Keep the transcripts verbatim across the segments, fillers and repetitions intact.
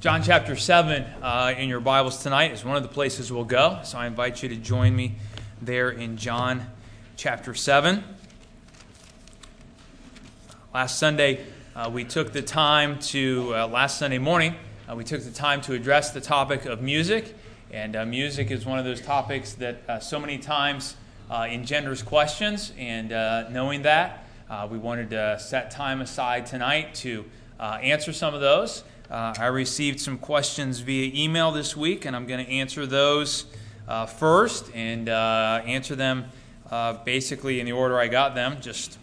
John chapter seven uh, in your Bibles tonight is one of the places we'll go, so I invite you to join me there in John chapter seven. Last Sunday, uh, we took the time to, uh, last Sunday morning, uh, we took the time to address the topic of music, and uh, music is one of those topics that uh, so many times uh, engenders questions, and uh, knowing that, uh, we wanted to set time aside tonight to uh, answer some of those. Uh, I received some questions via email this week, and I'm going to answer those uh, first and uh, answer them uh, basically in the order I got them, just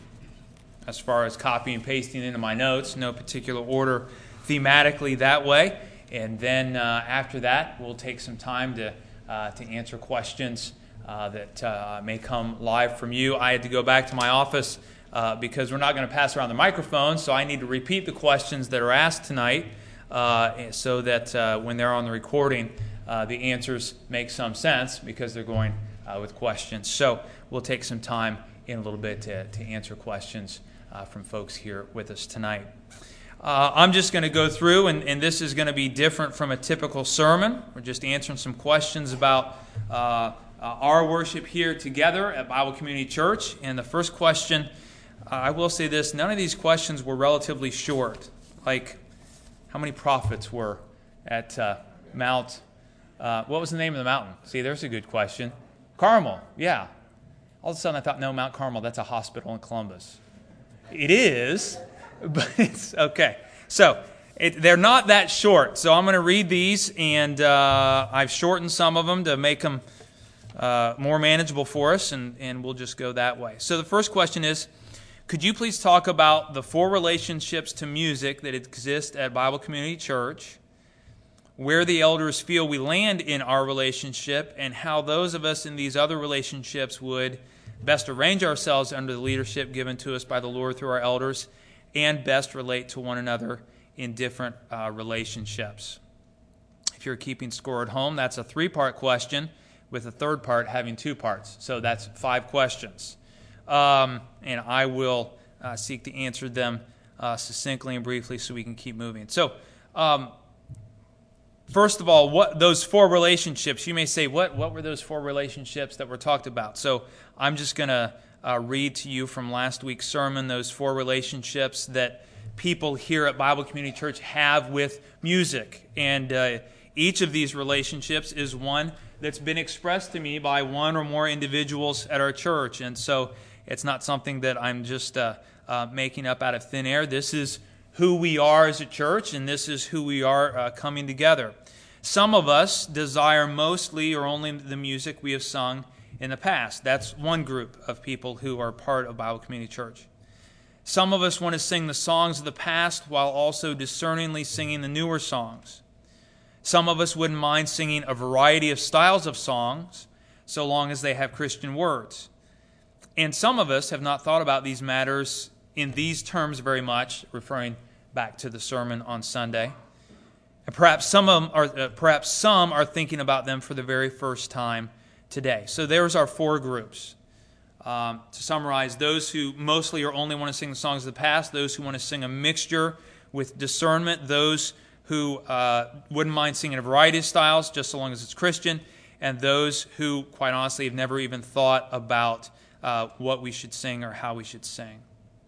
as far as copy and pasting into my notes, no particular order thematically that way. And then uh, after that, we'll take some time to uh, to answer questions uh, that uh, may come live from you. I had to go back to my office uh, because we're not going to pass around the microphone, so I need to repeat the questions that are asked tonight. Uh, so that uh, when they're on the recording, uh, the answers make some sense because they're going uh, with questions. So we'll take some time in a little bit to, to answer questions uh, from folks here with us tonight. Uh, I'm just going to go through, and, and this is going to be different from a typical sermon. We're just answering some questions about uh, uh, our worship here together at Bible Community Church. And the first question, uh, I will say this, none of these questions were relatively short. Like, how many prophets were at uh, Mount, uh, what was the name of the mountain? See, there's a good question. Carmel, yeah. All of a sudden I thought, no, Mount Carmel, that's a hospital in Columbus. It is, but it's okay. So it, they're not that short. So I'm going to read these, and uh, I've shortened some of them to make them uh, more manageable for us, and, and we'll just go that way. So the first question is, could you please talk about the four relationships to music that exist at Bible Community Church, where the elders feel we land in our relationship, and how those of us in these other relationships would best arrange ourselves under the leadership given to us by the Lord through our elders, and best relate to one another in different uh, relationships? If you're keeping score at home, that's a three-part question, with the third part having two parts. So that's five questions. Um, and I will uh, seek to answer them uh, succinctly and briefly so we can keep moving. So, um, first of all, what those four relationships, you may say, what, what were those four relationships that were talked about? So I'm just going to uh, read to you from last week's sermon those four relationships that people here at Bible Community Church have with music. And uh, each of these relationships is one that's been expressed to me by one or more individuals at our church. And so it's not something that I'm just uh, uh, making up out of thin air. This is who we are as a church, and this is who we are uh, coming together. Some of us desire mostly or only the music we have sung in the past. That's one group of people who are part of Bible Community Church. Some of us want to sing the songs of the past while also discerningly singing the newer songs. Some of us wouldn't mind singing a variety of styles of songs so long as they have Christian words. And some of us have not thought about these matters in these terms very much, referring back to the sermon on Sunday. And perhaps some of them are, uh, perhaps some are thinking about them for the very first time today. So there's our four groups. Um, to summarize, those who mostly or only want to sing the songs of the past, those who want to sing a mixture with discernment, those who uh, wouldn't mind singing a variety of styles just so long as it's Christian, and those who, quite honestly, have never even thought about Uh, what we should sing or how we should sing.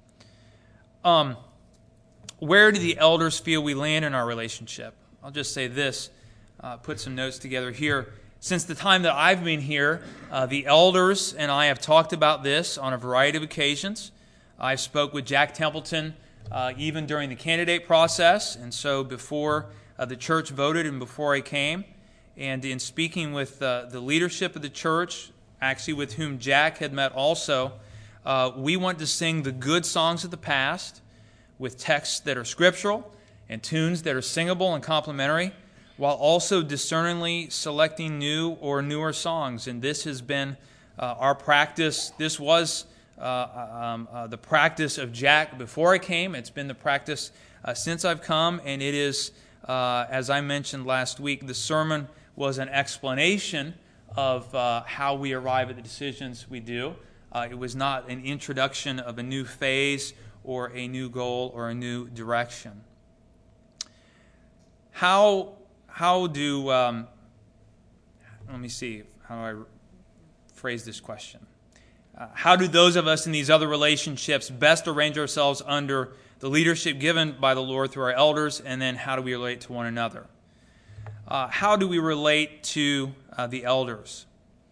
Um, where do the elders feel we land in our relationship? I'll just say this, uh, put some notes together here. Since the time that I've been here, uh, the elders and I have talked about this on a variety of occasions. I've spoke with Jack Templeton uh, even during the candidate process, and so before uh, the church voted and before I came. And in speaking with uh, the leadership of the church, actually with whom Jack had met also, uh, we want to sing the good songs of the past with texts that are scriptural and tunes that are singable and complementary, while also discerningly selecting new or newer songs. And this has been uh, our practice. This was uh, um, uh, the practice of Jack before I came. It's been the practice uh, since I've come, and it is, uh, as I mentioned last week, the sermon was an explanation of uh, how we arrive at the decisions we do. Uh, it was not an introduction of a new phase or a new goal or a new direction. how how do um, let me see how do I phrase this question? Uh, how do those of us in these other relationships best arrange ourselves under the leadership given by the Lord through our elders, and then how do we relate to one another? Uh, how do we relate to uh, the elders?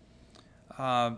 Uh,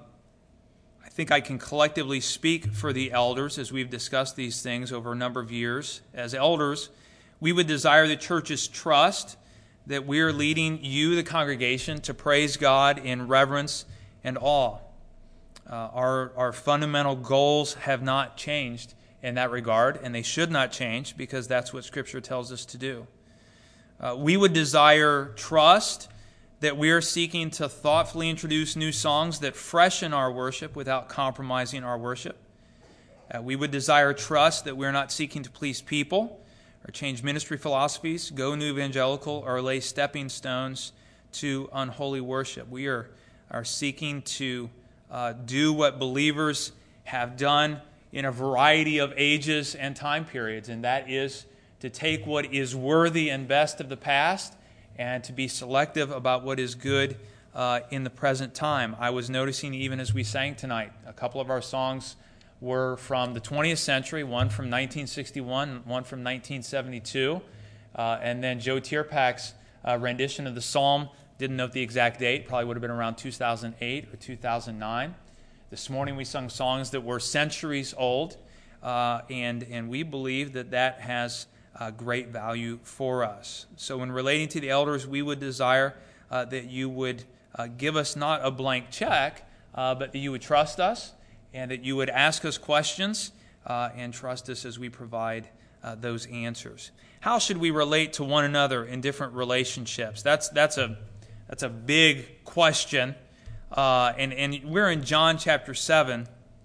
I think I can collectively speak for the elders as we've discussed these things over a number of years. As elders, we would desire the church's trust that we are leading you, the congregation, to praise God in reverence and awe. Uh, our, our fundamental goals have not changed in that regard, and they should not change because that's what Scripture tells us to do. Uh, we would desire trust that we are seeking to thoughtfully introduce new songs that freshen our worship without compromising our worship. Uh, we would desire trust that we're not seeking to please people or change ministry philosophies, go new evangelical, or lay stepping stones to unholy worship. We are, are seeking to uh, do what believers have done in a variety of ages and time periods, and that is to take what is worthy and best of the past and to be selective about what is good uh, in the present time. I was noticing even as we sang tonight, a couple of our songs were from the twentieth century, one from nineteen sixty-one, one from nineteen seventy-two, uh, and then Joe Tierpak's uh, rendition of the psalm, didn't note the exact date, probably would have been around two thousand eight or two thousand nine. This morning we sung songs that were centuries old, uh, and, and we believe that that has uh, great value for us. So in relating to the elders, we would desire uh, that you would uh, give us not a blank check, uh, but that you would trust us and that you would ask us questions uh, and trust us as we provide uh, those answers. How should we relate to one another in different relationships? That's, that's, a, that's a big question. Uh, and, and we're in John chapter seven,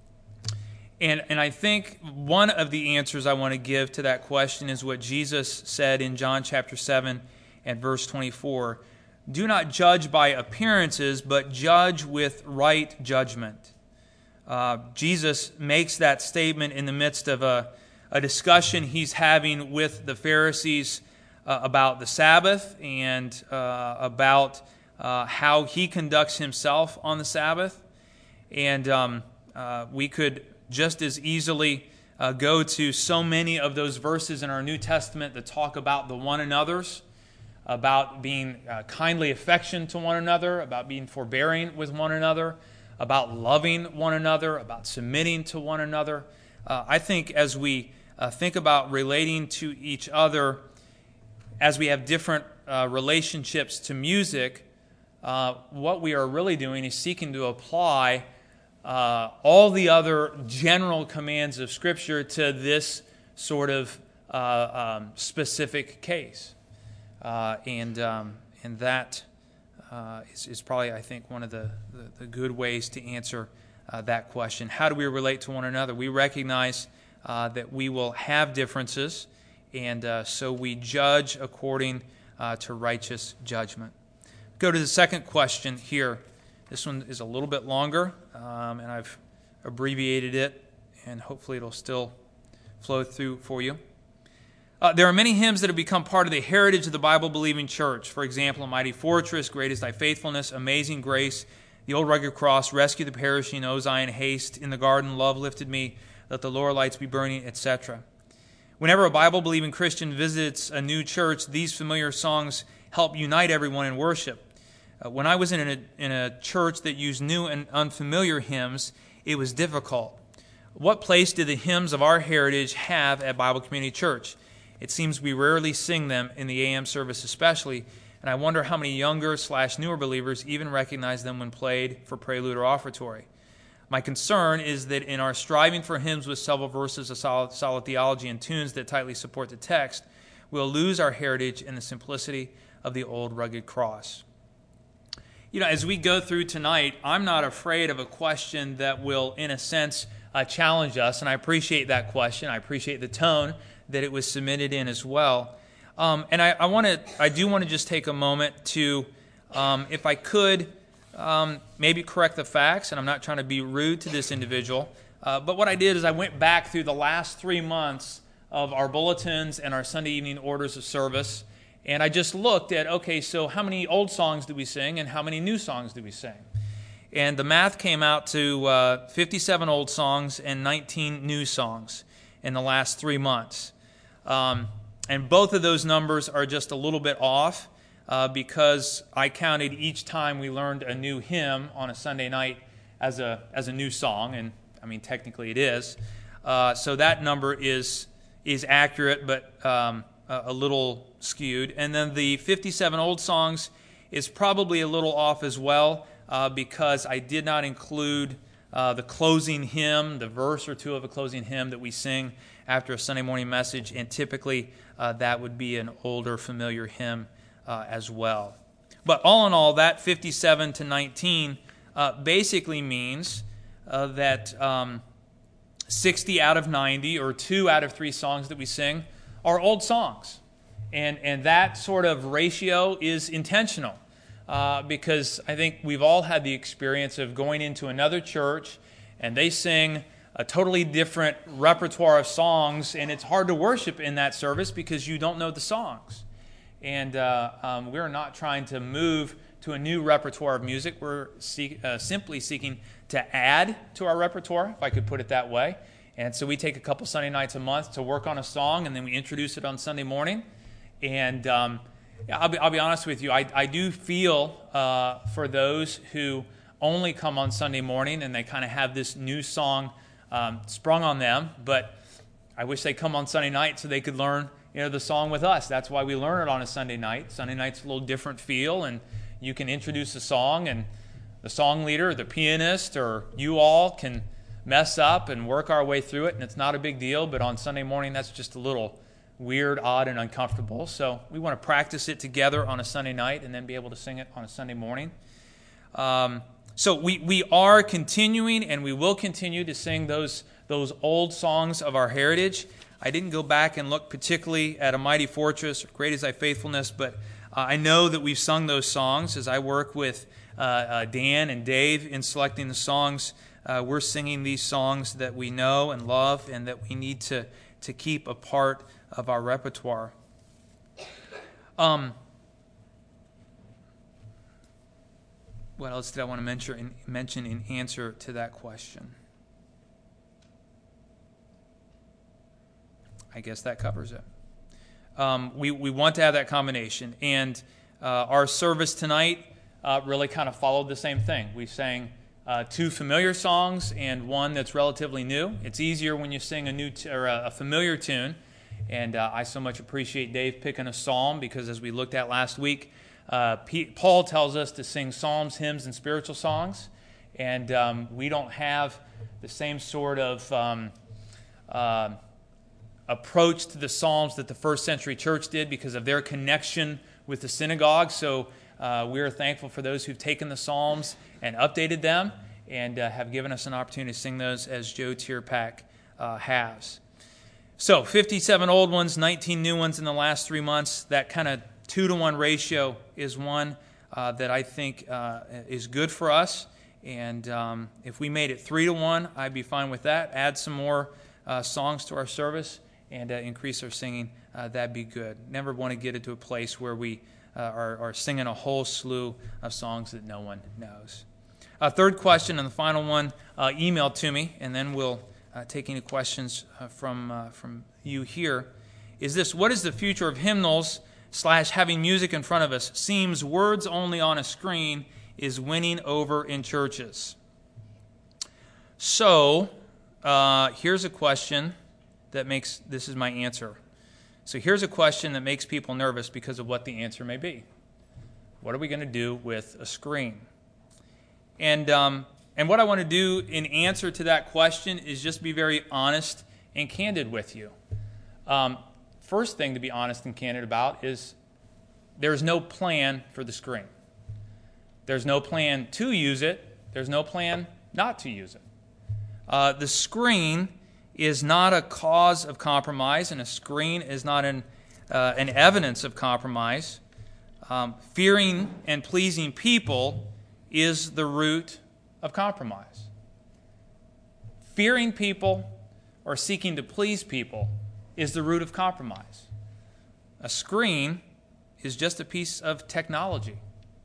and, and I think one of the answers I want to give to that question is what Jesus said in John chapter seven and verse twenty-four. Do not judge by appearances, but judge with right judgment. Uh, Jesus makes that statement in the midst of a, a discussion he's having with the Pharisees uh, about the Sabbath and uh, about Uh, how he conducts himself on the Sabbath. And um, uh, we could just as easily uh, go to so many of those verses in our New Testament that talk about the one another's, about being uh, kindly affection to one another, about being forbearing with one another, about loving one another, about submitting to one another. Uh, I think as we uh, think about relating to each other, as we have different uh, relationships to music, Uh, what we are really doing is seeking to apply uh, all the other general commands of Scripture to this sort of uh, um, specific case. Uh, and um, and that uh, is, is probably, I think, one of the, the, the good ways to answer uh, that question. How do we relate to one another? We recognize uh, that we will have differences, and uh, so we judge according uh, to righteous judgment. Go to the second question here. This one is a little bit longer, um, and I've abbreviated it, and hopefully it'll still flow through for you. Uh, there are many hymns that have become part of the heritage of the Bible-believing church. For example, A Mighty Fortress, Great is Thy Faithfulness, Amazing Grace, The Old Rugged Cross, Rescue the Perishing, O Zion, Haste, In the Garden, Love Lifted Me, Let the Lower Lights Be Burning, et cetera. Whenever a Bible-believing Christian visits a new church, these familiar songs help unite everyone in worship. Uh, when I was in a, in a church that used new and unfamiliar hymns, it was difficult. What place do the hymns of our heritage have at Bible Community Church? It seems we rarely sing them in the A M service especially, and I wonder how many younger slash newer believers even recognize them when played for prelude or offertory. My concern is that in our striving for hymns with several verses of solid, solid theology and tunes that tightly support the text, we'll lose our heritage in the simplicity of the old rugged cross. You know, as we go through tonight, I'm not afraid of a question that will, in a sense, uh, challenge us, and I appreciate that question. I appreciate the tone that it was submitted in as well. Um, and I, I want to, I do want to just take a moment to, um, if I could, um, maybe correct the facts, and I'm not trying to be rude to this individual, uh, but what I did is I went back through the last three months of our bulletins and our Sunday evening orders of service, And I just looked at, okay, so how many old songs do we sing and how many new songs do we sing? And the math came out to uh, fifty-seven old songs and nineteen new songs in the last three months. Um, and both of those numbers are just a little bit off uh, because I counted each time we learned a new hymn on a Sunday night as a as a new song, and I mean technically it is. Uh, so that number is is accurate, but um, a, a little skewed. And then the fifty-seven old songs is probably a little off as well uh, because I did not include uh, the closing hymn, the verse or two of a closing hymn that we sing after a Sunday morning message, and typically uh, that would be an older familiar hymn uh, as well. But all in all, that fifty-seven to nineteen uh, basically means uh, that um, sixty out of ninety, or two out of three songs that we sing, are old songs. And, and that sort of ratio is intentional uh, because I think we've all had the experience of going into another church and they sing a totally different repertoire of songs, and it's hard to worship in that service because you don't know the songs. And uh, um, we're not trying to move to a new repertoire of music. We're seek, uh, simply seeking to add to our repertoire, if I could put it that way. And so we take a couple Sunday nights a month to work on a song, and then we introduce it on Sunday morning. And um, I'll, be, I'll be honest with you, I, I do feel uh, for those who only come on Sunday morning and they kind of have this new song um, sprung on them, but I wish they'd come on Sunday night so they could learn you know, the song with us. That's why we learn it on a Sunday night. Sunday night's a little different feel, and you can introduce a song, and the song leader, the pianist, or you all can mess up and work our way through it, and it's not a big deal, but on Sunday morning that's just a little weird, odd, and uncomfortable. So we want to practice it together on a Sunday night and then be able to sing it on a Sunday morning. Um, so we, we are continuing, and we will continue to sing those, those old songs of our heritage. I didn't go back and look particularly at A Mighty Fortress or Great Is Thy Faithfulness, but uh, I know that we've sung those songs as I work with uh, uh, Dan and Dave in selecting the songs. Uh, we're singing these songs that we know and love and that we need to, to keep a part of our repertoire. Um, what else did I want to mention, mention in answer to that question? I guess that covers it. Um, we, we want to have that combination. And uh, our service tonight uh, really kind of followed the same thing. We sang uh, two familiar songs and one that's relatively new. It's easier when you sing a new t- or a, a familiar tune. And uh, I so much appreciate Dave picking a psalm because as we looked at last week, uh, P- Paul tells us to sing psalms, hymns, and spiritual songs. And um, we don't have the same sort of um, uh, approach to the Psalms that the first century church did because of their connection with the synagogue. So uh, we are thankful for those who've taken the Psalms and updated them and uh, have given us an opportunity to sing those as Joe Tierpak uh, has. So fifty-seven old ones, nineteen new ones in the last three months. That kind of two to one ratio is one uh, that I think uh, is good for us. And um, if we made it three to one, I'd be fine with that. Add some more uh, songs to our service and uh, increase our singing. Uh, that'd be good. Never want to get into a place where we uh, are, are singing a whole slew of songs that no one knows. Uh, third question and the final one, uh, email to me, and then we'll Uh, take any questions uh, from uh, from you here, is this: what is the future of hymnals slash having music in front of us? Seems words only on a screen is winning over in churches. So uh, here's a question that makes, this is my answer. So here's a question that makes people nervous because of what the answer may be. What are we going to do with a screen? And um, And what I want to do in answer to that question is just be very honest and candid with you. Um, first thing to be honest and candid about is there's no plan for the screen. There's no plan to use it. There's no plan not to use it. Uh, the screen is not a cause of compromise, and a screen is not an, uh, an evidence of compromise. Um, fearing and pleasing people is the root of compromise. Fearing people or seeking to please people is the root of compromise. A screen is just a piece of technology.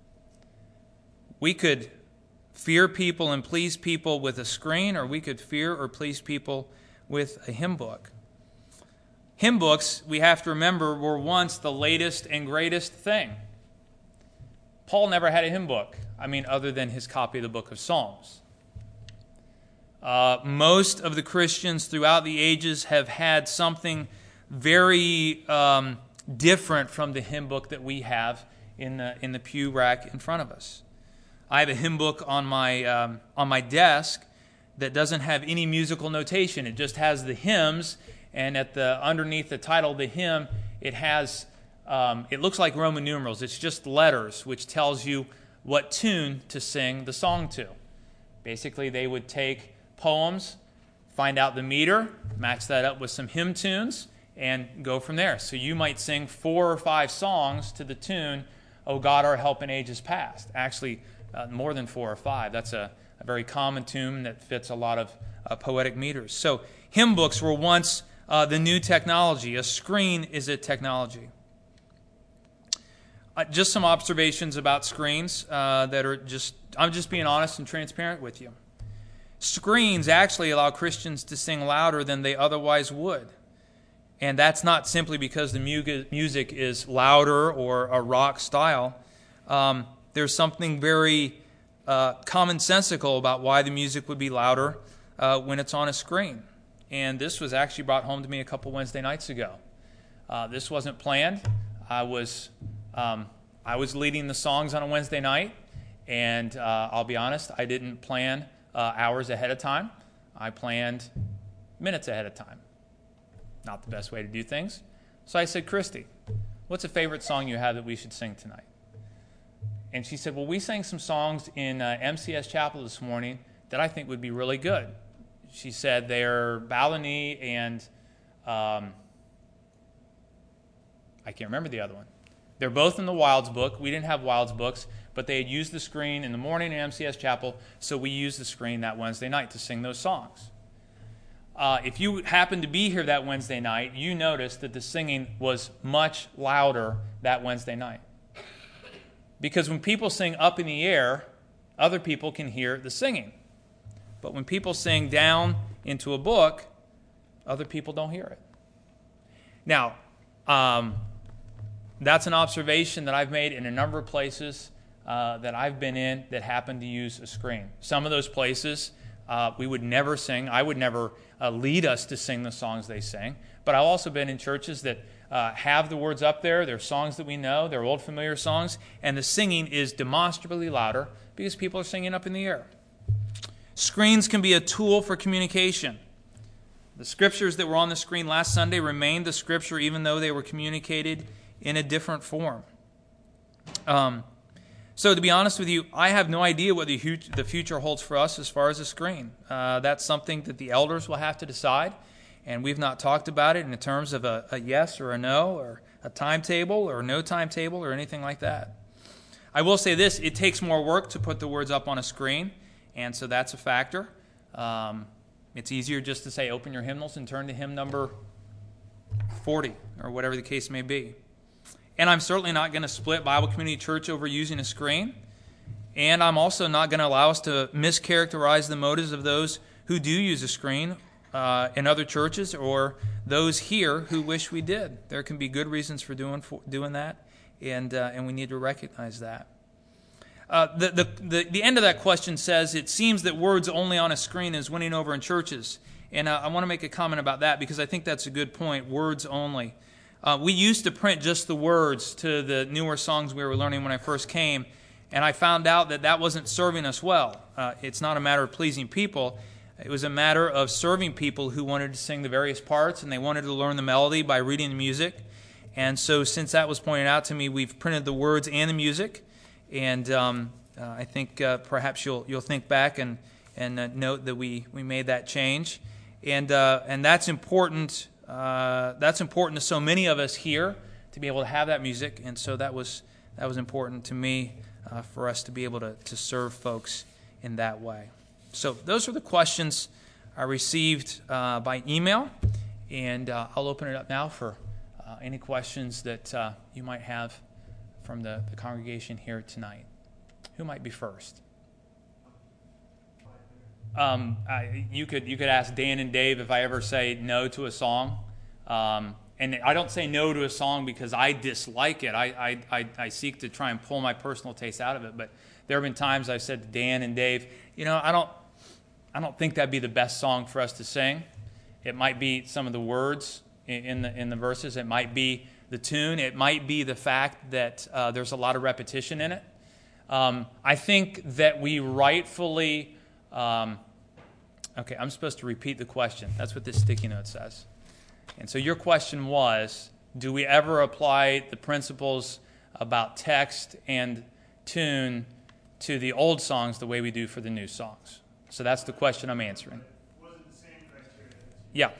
We could fear people and please people with a screen, or we could fear or please people with a hymn book. Hymn books, we have to remember, were once the latest and greatest thing. Paul never had a hymn book, I mean, other than his copy of the book of Psalms. Uh, most of the Christians throughout the ages have had something very um, different from the hymn book that we have in the, in the pew rack in front of us. I have a hymn book on my um, on my desk that doesn't have any musical notation. It just has the hymns, and at the underneath the title of the hymn, it has um, it looks like Roman numerals. It's just letters, which tells you what tune to sing the song to. Basically, they would take poems, find out the meter, match that up with some hymn tunes, and go from there. So you might sing four or five songs to the tune, "O God, Our Help in Ages Past." Actually, Uh, more than four or five. That's a, a very common tune that fits a lot of uh, poetic meters. So hymn books were once uh, the new technology. A screen is a technology. Uh, just some observations about screens uh, that are just, I'm just being honest and transparent with you. Screens actually allow Christians to sing louder than they otherwise would. And that's not simply because the mu- music is louder or a rock style. Um, There's something very uh, commonsensical about why the music would be louder uh, when it's on a screen. And this was actually brought home to me a couple Wednesday nights ago. Uh, this wasn't planned. I was um, I was leading the songs on a Wednesday night, and uh, I'll be honest, I didn't plan uh, hours ahead of time. I planned minutes ahead of time. Not the best way to do things. So I said, "Christy, what's a favorite song you have that we should sing tonight?" And she said, "Well, we sang some songs in uh, M C S Chapel this morning that I think would be really good." She said they're Balinese and um, I can't remember the other one. They're both in the Wilds book. We didn't have Wilds books, but they had used the screen in the morning in M C S Chapel, so we used the screen that Wednesday night to sing those songs. Uh, if you happened to be here that Wednesday night, you noticed that the singing was much louder that Wednesday night. Because when people sing up in the air, other people can hear the singing. But when people sing down into a book, other people don't hear it. Now, um, that's an observation that I've made in a number of places uh, that I've been in that happen to use a screen. Some of those places uh, we would never sing. I would never uh, lead us to sing the songs they sing. But I've also been in churches that Uh, have the words up there. They're songs that we know. They're old familiar songs. And the singing is demonstrably louder because people are singing up in the air. Screens can be a tool for communication. The scriptures that were on the screen last Sunday remained the scripture even though they were communicated in a different form. Um, so to be honest with you, I have no idea what the, the future holds for us as far as a screen. Uh, that's something that the elders will have to decide. And we've not talked about it in terms of a, a yes or a no or a timetable or no timetable or anything like that. I will say this, it takes more work to put the words up on a screen, and so that's a factor. Um, it's easier just to say open your hymnals and turn to hymn number forty or whatever the case may be. And I'm certainly not going to split Bible Community Church over using a screen. And I'm also not going to allow us to mischaracterize the motives of those who do use a screen Uh, in other churches or those here who wish we did. There can be good reasons for doing for doing that, and uh, and we need to recognize that. Uh, the, the the the end of that question says it seems that words only on a screen is winning over in churches, and uh, I want to make a comment about that because I think that's a good point. Words only. Uh, we used to print just the words to the newer songs we were learning when I first came, and I found out that that wasn't serving us well. Uh, it's not a matter of pleasing people. It was a matter of serving people who wanted to sing the various parts, and they wanted to learn the melody by reading the music. And so since that was pointed out to me, we've printed the words and the music. And um, uh, I think uh, perhaps you'll you'll think back and, and uh, note that we, we made that change. And uh, and that's important. Uh, that's important to so many of us here to be able to have that music. And so that was that was important to me uh, for us to be able to, to serve folks in that way. So those are the questions I received uh, by email, and uh, I'll open it up now for uh, any questions that uh, you might have from the, the congregation here tonight? Who might be first? Um, I, you could you could ask Dan and Dave if I ever say no to a song. Um, and I don't say no to a song because I dislike it. I, I, I, I seek to try and pull my personal taste out of it. But there have been times I've said to Dan and Dave, you know, I don't I don't think that'd be the best song for us to sing. It might be some of the words in, in the in the verses. It might be the tune. It might be the fact that uh, there's a lot of repetition in it. Um, I think that we rightfully... Um, okay, I'm supposed to repeat the question. That's what this sticky note says. And so your question was, do we ever apply the principles about text and tune to the old songs the way we do for the new songs? So that's the question I'm answering. Was it the same criteria? Yeah.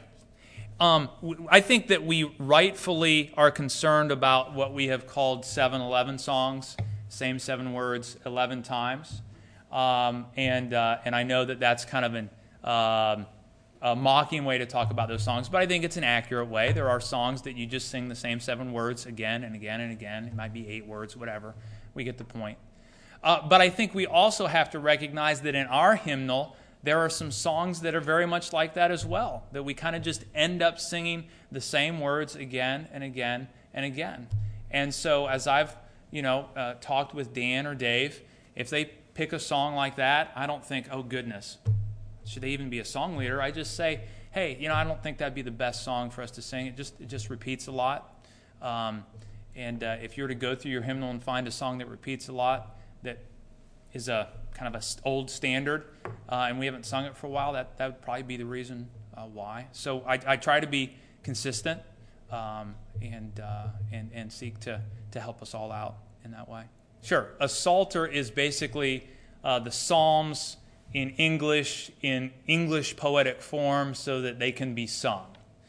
Um, I think that we rightfully are concerned about what we have called seven eleven songs, same seven words eleven times. Um, and uh, and I know that that's kind of an, um, a mocking way to talk about those songs, but I think it's an accurate way. There are songs that you just sing the same seven words again and again and again. It might be eight words, whatever. We get the point. Uh, but I think we also have to recognize that in our hymnal, there are some songs that are very much like that as well, that we kind of just end up singing the same words again and again and again. And so as I've, you know, uh, talked with Dan or Dave, if they pick a song like that, I don't think, oh goodness, should they even be a song leader? I just say, hey, you know, I don't think that'd be the best song for us to sing. It just it just repeats a lot. Um, and uh, if you were to go through your hymnal and find a song that repeats a lot, that is a kind of a old standard, uh, and we haven't sung it for a while, that, that would probably be the reason uh, why. So I, I try to be consistent um, and, uh, and and seek to to help us all out in that way. Sure. A psalter is basically uh, the Psalms in English, in English poetic form so that they can be sung.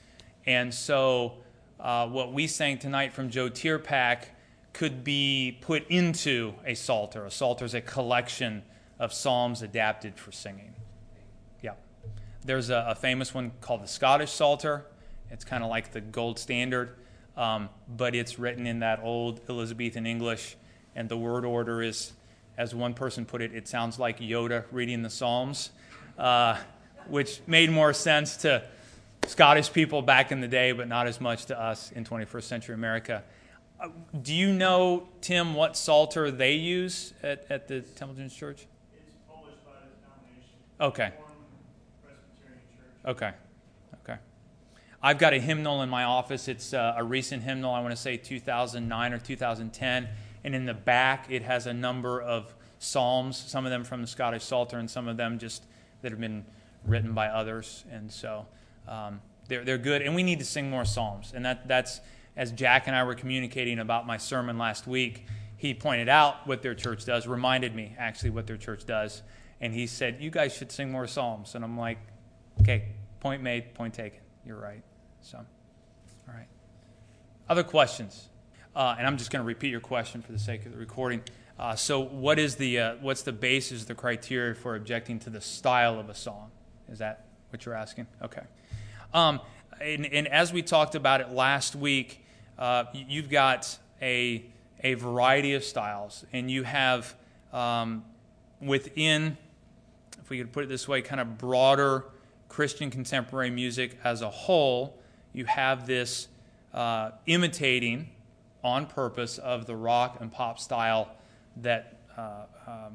And so uh, what we sang tonight from Joe Tierpak could be put into a psalter. A psalter is a collection of psalms adapted for singing. Yeah. There's a, a famous one called the Scottish Psalter. It's kind of like the gold standard, um, but it's written in that old Elizabethan English. And the word order is, as one person put it, it sounds like Yoda reading the Psalms, uh, which made more sense to Scottish people back in the day, but not as much to us in twenty-first century America. Uh, do you know, Tim, what psalter they use at, at the Templeton Church? It's published by the denomination. Okay. Reformed Presbyterian Church. Okay. Okay. I've got a hymnal in my office. It's uh, a recent hymnal, I want to say two thousand nine or two thousand ten. And in the back, it has a number of psalms, some of them from the Scottish Psalter and some of them just that have been written by others. And so um, they're, they're good. And we need to sing more psalms. And that that's, as Jack and I were communicating about my sermon last week, he pointed out what their church does, reminded me actually what their church does. And he said, you guys should sing more psalms. And I'm like, okay, point made, point taken. You're right. So, all right. Other questions? Uh, and I'm just going to repeat your question for the sake of the recording. Uh, so what is the uh, what's the basis, the criteria for objecting to the style of a song? Is that what you're asking? Okay. Um, and, and as we talked about it last week, uh, you've got a a variety of styles, and you have um, within, if we could put it this way, kind of broader Christian contemporary music as a whole, you have this uh, imitating on purpose of the rock and pop style that uh, um,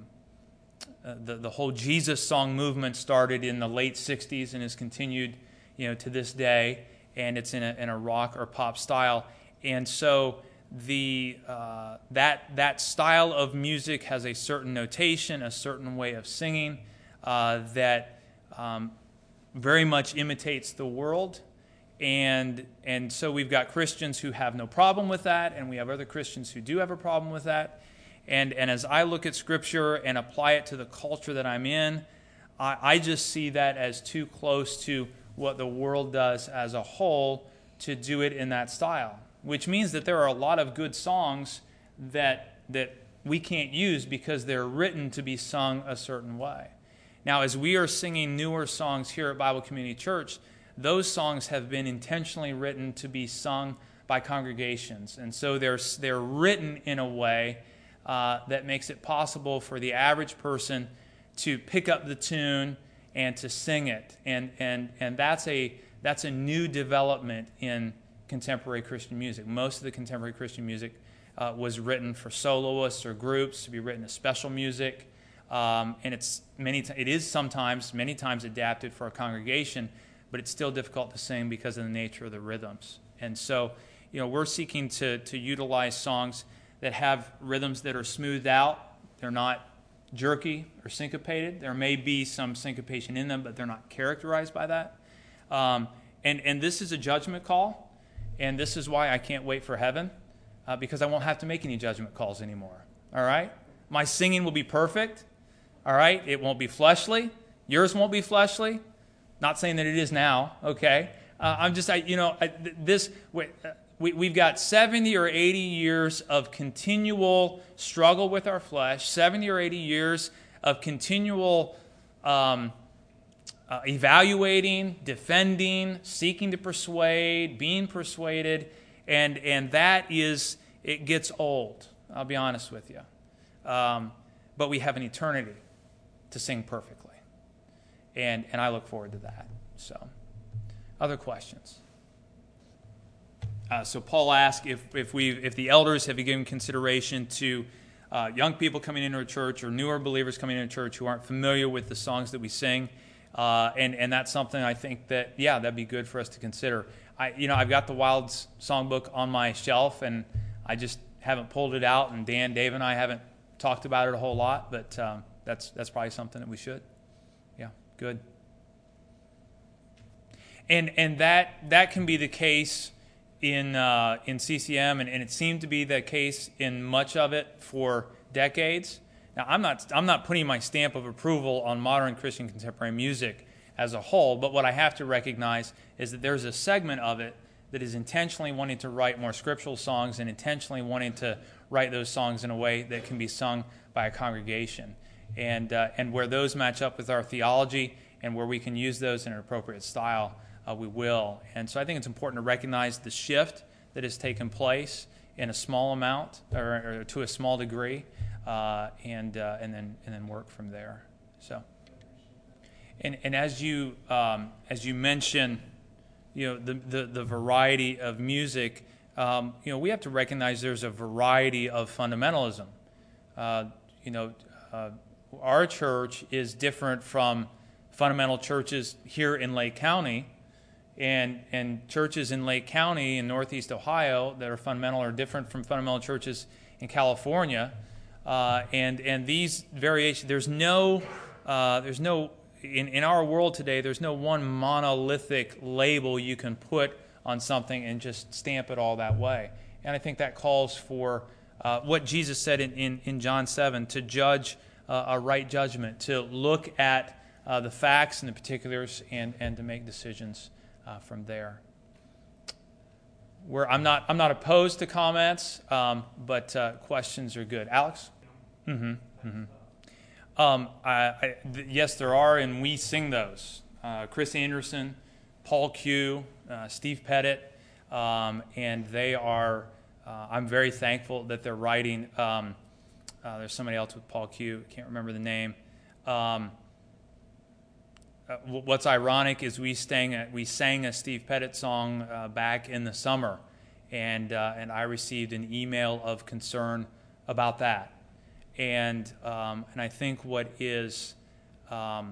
uh, the, the whole Jesus song movement started in the late sixties and has continued, you know, to this day, and it's in a, in a rock or pop style. And so the uh, that that style of music has a certain notation, a certain way of singing uh, that um, very much imitates the world. And and so we've got Christians who have no problem with that, and we have other Christians who do have a problem with that. And and as I look at Scripture and apply it to the culture that I'm in, I, I just see that as too close to what the world does as a whole to do it in that style. Which means that there are a lot of good songs that that we can't use because they're written to be sung a certain way. Now, as we are singing newer songs here at Bible Community Church, those songs have been intentionally written to be sung by congregations. And so they're, they're written in a way uh, that makes it possible for the average person to pick up the tune and to sing it. And, and, and that's a, that's a new development in contemporary Christian music. Most of the contemporary Christian music uh, was written for soloists or groups to be written as special music. Um, and it's many t- it is sometimes, many times adapted for a congregation, but it's still difficult to sing because of the nature of the rhythms. And so, you know, we're seeking to, to utilize songs that have rhythms that are smoothed out. They're not jerky or syncopated. There may be some syncopation in them, but they're not characterized by that. Um, and, and this is a judgment call, and this is why I can't wait for heaven, uh, because I won't have to make any judgment calls anymore. All right? My singing will be perfect. All right? It won't be fleshly. Yours won't be fleshly. Not saying that it is now, okay? Uh, I'm just, I, you know, I, this, we, we, we've got seventy or eighty years of continual struggle with our flesh, seventy or eighty years of continual um, uh, evaluating, defending, seeking to persuade, being persuaded, and, and that is, it gets old, I'll be honest with you. Um, but we have an eternity to sing perfectly. And and I look forward to that. So, other questions? Uh, so Paul asked if if we if the elders have given consideration to uh, young people coming into a church or newer believers coming into a church who aren't familiar with the songs that we sing, uh, and and that's something I think that yeah that'd be good for us to consider. I you know I've got the Wilds songbook on my shelf and I just haven't pulled it out, and Dan, Dave, and I haven't talked about it a whole lot, but um, that's that's probably something that we should. Yeah, good. And and that that can be the case in uh, in C C M, and, and it seemed to be the case in much of it for decades. Now, I'm not I'm not putting my stamp of approval on modern Christian contemporary music as a whole, but what I have to recognize is that there's a segment of it that is intentionally wanting to write more scriptural songs and intentionally wanting to write those songs in a way that can be sung by a congregation. And uh, and where those match up with our theology and where we can use those in an appropriate style, uh, we will. And so I think it's important to recognize the shift that has taken place in a small amount or, or to a small degree, uh, and uh, and then and then work from there. So, and and as you um, as you mentioned, you know the the, the variety of music. Um, you know we have to recognize there's a variety of fundamentalism. Uh, you know. Uh, Our church is different from fundamental churches here in Lake County, and and churches in Lake County in Northeast Ohio that are fundamental are different from fundamental churches in California, uh, and and these variations. There's no uh, there's no in in our world today. There's no one monolithic label you can put on something and just stamp it all that way. And I think that calls for uh, what Jesus said in, in in John seven, to judge. Uh, a right judgment, to look at uh, the facts and the particulars and, and to make decisions uh, from there. Where I'm not I'm not opposed to comments, um, but uh, questions are good. Alex? Mm-hmm. Mm-hmm. Um, I, I, th- yes, there are, and we sing those. Uh, Chris Anderson, Paul Q, uh, Steve Pettit, um, and they are. Uh, I'm very thankful that they're writing. Um, Uh, there's somebody else with Paul Q. Can't remember the name. Um, uh, what's ironic is we sang a, we sang a Steve Pettit song uh, back in the summer, and uh, and I received an email of concern about that. And um, and I think what is um,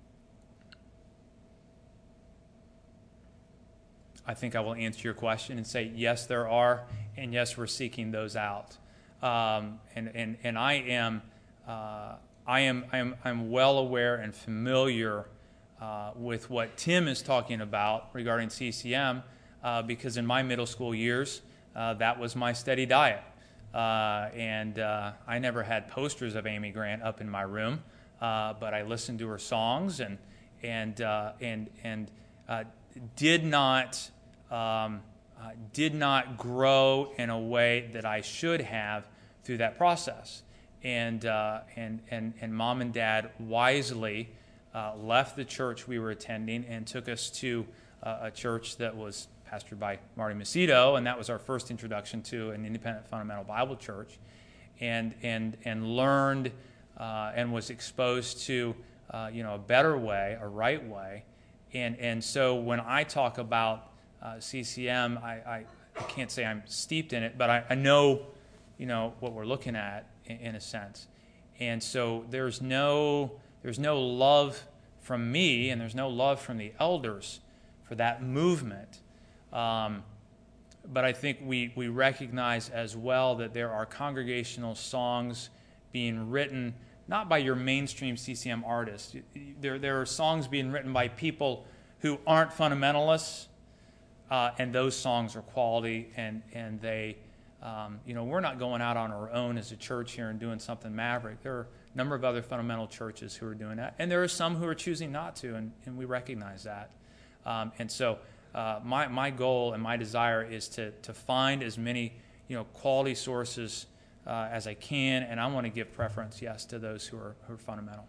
I think I will answer your question and say yes, there are, and yes, we're seeking those out. Um, and, and, and I am uh, I am I am I'm well aware and familiar uh, with what Tim is talking about regarding C C M, uh, because in my middle school years uh, that was my steady diet, uh, and uh, I never had posters of Amy Grant up in my room, uh, but I listened to her songs and and uh, and and uh, did not. Um, Uh, did not grow in a way that I should have through that process, and uh, and and and mom and dad wisely uh, left the church we were attending and took us to uh, a church that was pastored by Marty Macedo, and that was our first introduction to an independent fundamental Bible church, and and and learned uh, and was exposed to uh, you know a better way, a right way, and and so when I talk about uh, C C M, I, I, I can't say I'm steeped in it, but I, I know you know what we're looking at in, in a sense, and so there's no there's no love from me, and there's no love from the elders for that movement. Um, but I think we, we recognize as well that there are congregational songs being written, not by your mainstream C C M artists. There, there are songs being written by people who aren't fundamentalists, uh, and those songs are quality, and, and they, um, you know, we're not going out on our own as a church here and doing something maverick. There are a number of other fundamental churches who are doing that, and there are some who are choosing not to, and, and we recognize that. Um, and so uh, my my goal and my desire is to to find as many you know quality sources uh, as I can, and I want to give preference, yes, to those who are who are fundamental.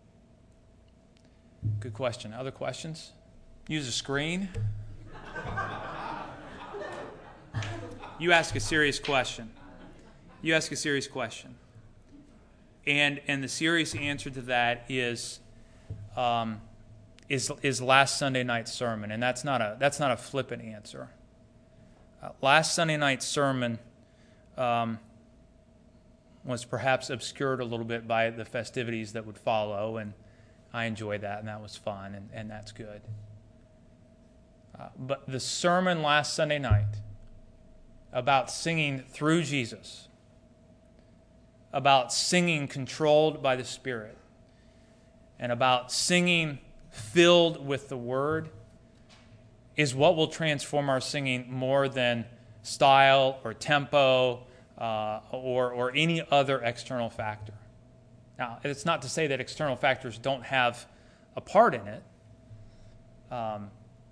Good question. Other questions? Use a screen. You ask a serious question. You ask a serious question. And and the serious answer to that is um, is is last Sunday night's sermon, and that's not a that's not a flippant answer. Uh, last Sunday night's sermon um, was perhaps obscured a little bit by the festivities that would follow, and I enjoyed that, and that was fun, and, and that's good. Uh, but the sermon last Sunday night about singing through Jesus, about singing controlled by the Spirit, and about singing filled with the Word is what will transform our singing more than style or tempo uh, or, or any other external factor. Now, it's not to say that external factors don't have a part in it. Um,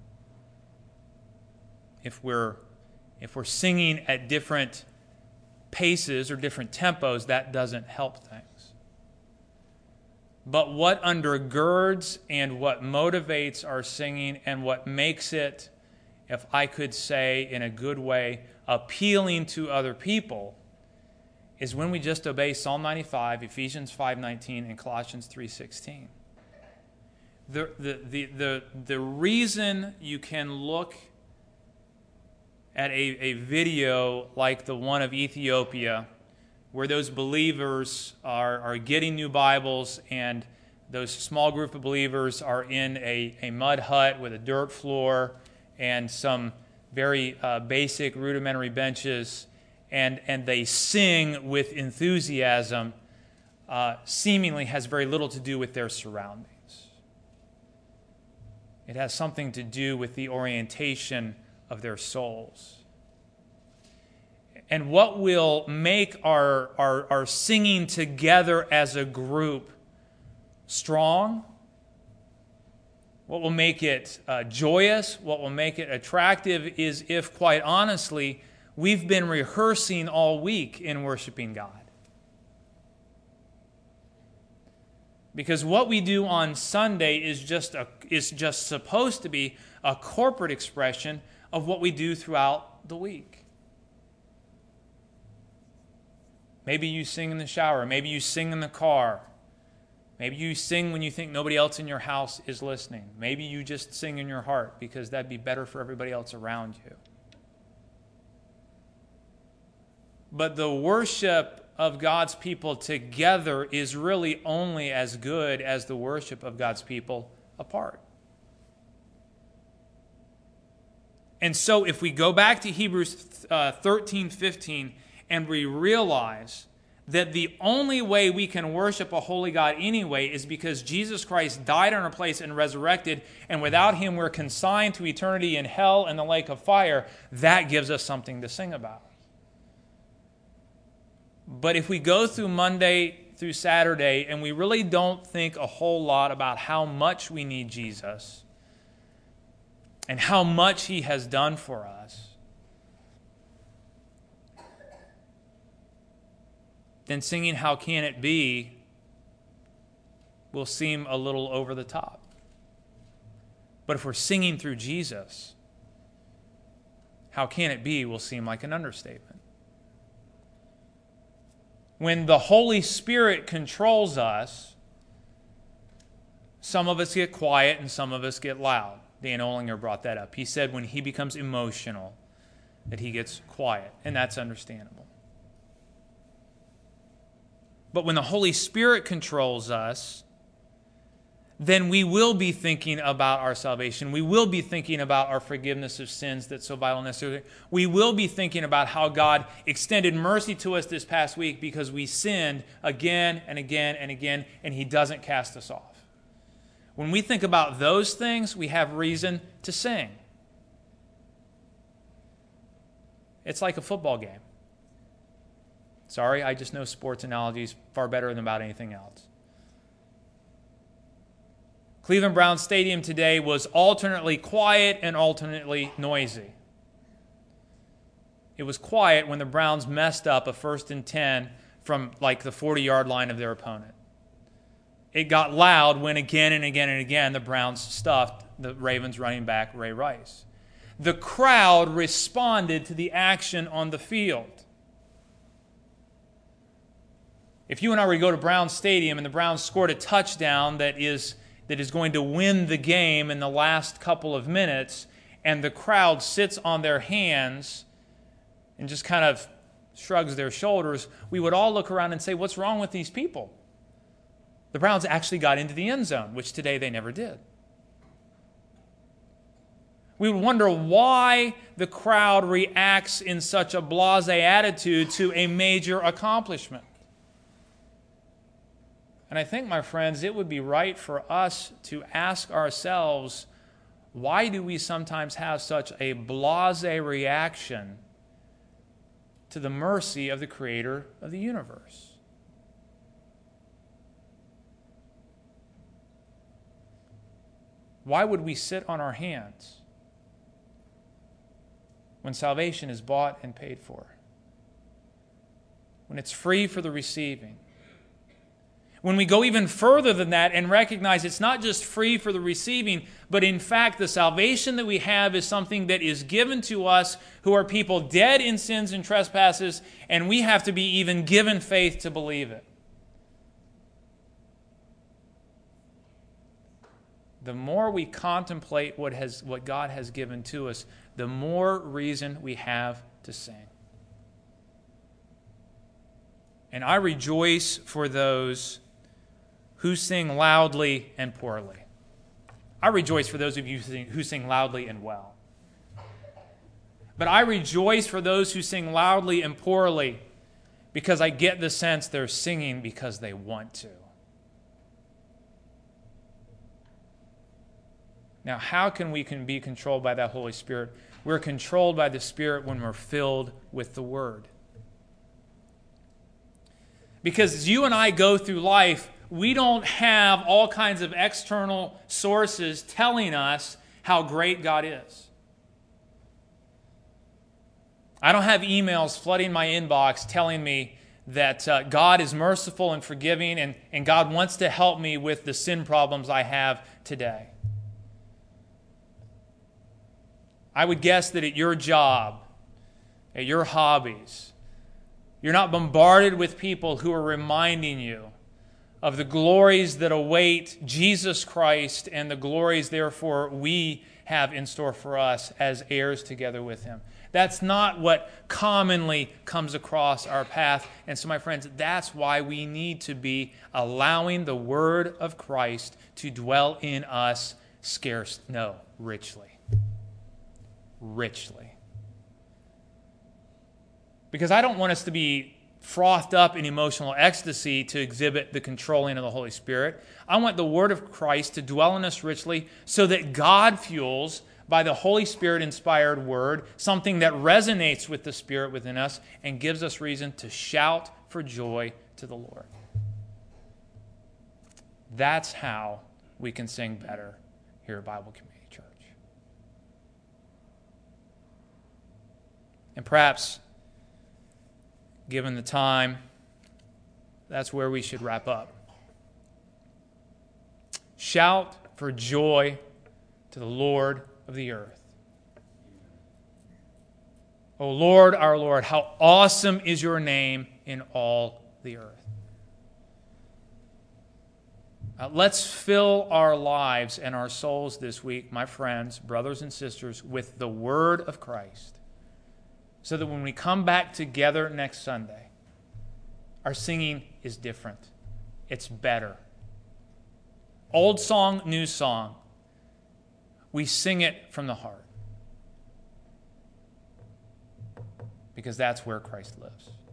if we're if we're singing at different paces or different tempos, that doesn't help things. But what undergirds and what motivates our singing and what makes it, if I could say in a good way, appealing to other people, is when we just obey Psalm ninety-five, Ephesians five nineteen, and Colossians three sixteen. The, the, the, the, the reason you can look at a, a video like the one of Ethiopia, where those believers are, are getting new Bibles, and those small group of believers are in a, a mud hut with a dirt floor and some very uh, basic rudimentary benches, and, and they sing with enthusiasm, uh, seemingly has very little to do with their surroundings. It has something to do with the orientation of their souls. And what will make our, our, our singing together as a group strong, what will make it uh, joyous, what will make it attractive is if, quite honestly, we've been rehearsing all week in worshiping God. Because what we do on Sunday is just a, is just supposed to be a corporate expression of what we do throughout the week. Maybe you sing in the shower. Maybe you sing in the car. Maybe you sing when you think nobody else in your house is listening. Maybe you just sing in your heart because that'd be better for everybody else around you. But the worship of God's people together is really only as good as the worship of God's people apart. And so if we go back to Hebrews uh, thirteen fifteen and we realize that the only way we can worship a holy God anyway is because Jesus Christ died in our place and resurrected, and without Him we're consigned to eternity in hell and the lake of fire, that gives us something to sing about. But if we go through Monday through Saturday and we really don't think a whole lot about how much we need Jesus and how much He has done for us, then singing How Can It Be will seem a little over the top. But if we're singing through Jesus, how can it be will seem like an understatement. When the Holy Spirit controls us, some of us get quiet and some of us get loud. Dan Olinger brought that up. He said when he becomes emotional, that he gets quiet, and that's understandable. But when the Holy Spirit controls us, then we will be thinking about our salvation. We will be thinking about our forgiveness of sins that's so vital and necessary. We will be thinking about how God extended mercy to us this past week because we sinned again and again and again, and He doesn't cast us off. When we think about those things, we have reason to sing. It's like a football game. Sorry, I just know sports analogies far better than about anything else. Cleveland Browns Stadium today was alternately quiet and alternately noisy. It was quiet when the Browns messed up a first and ten from like the forty-yard line of their opponent. It got loud when again and again and again the Browns stuffed the Ravens running back Ray Rice. The crowd responded to the action on the field. If you and I were to go to Browns Stadium and the Browns scored a touchdown that is that is going to win the game in the last couple of minutes, and the crowd sits on their hands and just kind of shrugs their shoulders, we would all look around and say, what's wrong with these people? The Browns actually got into the end zone, which today they never did. We would wonder why the crowd reacts in such a blasé attitude to a major accomplishment. And I think, my friends, it would be right for us to ask ourselves, why do we sometimes have such a blasé reaction to the mercy of the Creator of the universe? Why would we sit on our hands when salvation is bought and paid for? When it's free for the receiving? When we go even further than that and recognize it's not just free for the receiving, but in fact the salvation that we have is something that is given to us who are people dead in sins and trespasses, and we have to be even given faith to believe it. The more we contemplate what has what God has given to us, the more reason we have to sing. And I rejoice for those who sing loudly and poorly. I rejoice for those of you who sing, who sing loudly and well. But I rejoice for those who sing loudly and poorly because I get the sense they're singing because they want to. Now, how can we can be controlled by that Holy Spirit? We're controlled by the Spirit when we're filled with the Word. Because as you and I go through life, we don't have all kinds of external sources telling us how great God is. I don't have emails flooding my inbox telling me that uh, God is merciful and forgiving and, and God wants to help me with the sin problems I have today. I would guess that at your job, at your hobbies, you're not bombarded with people who are reminding you of the glories that await Jesus Christ and the glories, therefore, we have in store for us as heirs together with Him. That's not what commonly comes across our path. And so, my friends, that's why we need to be allowing the Word of Christ to dwell in us scarce, no, richly. Richly. Because I don't want us to be frothed up in emotional ecstasy to exhibit the controlling of the Holy Spirit. I want the Word of Christ to dwell in us richly so that God fuels, by the Holy Spirit-inspired Word, something that resonates with the Spirit within us and gives us reason to shout for joy to the Lord. That's how we can sing better here at Bible Community Church. And perhaps, given the time, that's where we should wrap up. Shout for joy to the Lord of the earth. O Lord, our Lord, how awesome is your name in all the earth. Uh, let's fill our lives and our souls this week, my friends, brothers and sisters, with the word of Christ, so that when we come back together next Sunday, our singing is different. It's better. Old song, new song. We sing it from the heart, because that's where Christ lives.